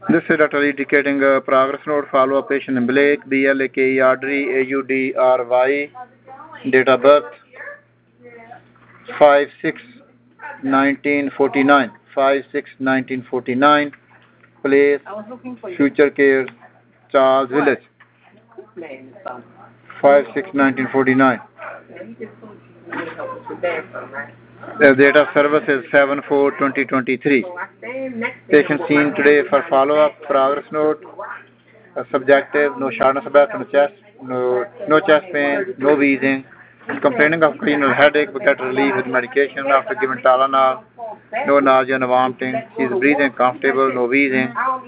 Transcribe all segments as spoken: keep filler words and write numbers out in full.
This is Doctor indicating a progress note. Follow up patient in Blake, B L A K E, Audrey, A U D R Y, date of birth five six nineteen forty-nine, five six nineteen forty-nine, place Future Care, Charles Village, five six nineteen forty-nine. The date of service is seven four twenty twenty-three. Patient seen today for follow-up, progress note, uh, subjective, no shortness of breath on the chest, no, no chest pain, no wheezing, complaining of occasional headache but get relief with medication after giving Tylenol, no nausea, no vomiting, she is breathing comfortable, no wheezing.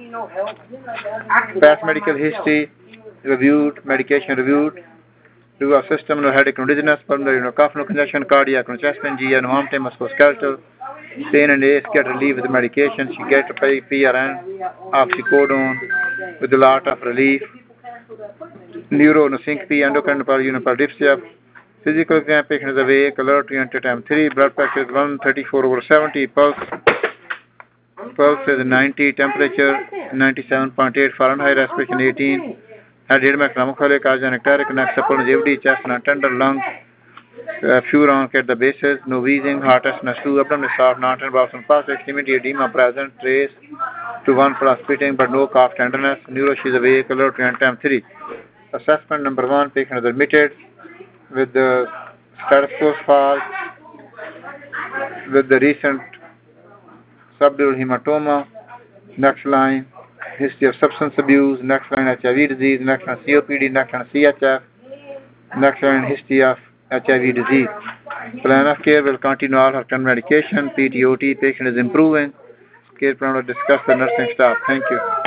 Past medical history reviewed, medication reviewed, do a system, no headache, no dizziness, pulmonary, no cough, no congestion, cardiac, no chest pain, G I, no vomiting, musculoskeletal, pain and aches, get relief with the medication. She get P R N, oxycodone, with a lot of relief. Neuro, no syncope, endocrine, uniparadipsia. Physical exam, patient is awake, alert, oriented, time three, blood pressure is one thirty-four over seventy, pulse, pulse is ninety, temperature ninety-seven point eight Fahrenheit, respiration eighteen. Had hydrometronic, cardiac, neck supple, J V D, chest, and tender lung, uh, few rounds at the bases, no wheezing, heart test, no two, abdomen is soft, not and Boston pulse, extremity edema present, trace to one for spitting, but no cough tenderness, neuro, she is awake, alert, and time three. Assessment number one, patient is admitted with the status quo fall, with the recent subdural hematoma, next line, history of substance abuse, next line H I V disease, next line C O P D, next line C H F, next line history of H I V disease. Plan of care will continue all her current medication, P T O T, patient is improving. Care plan will discuss the nursing staff. Thank you.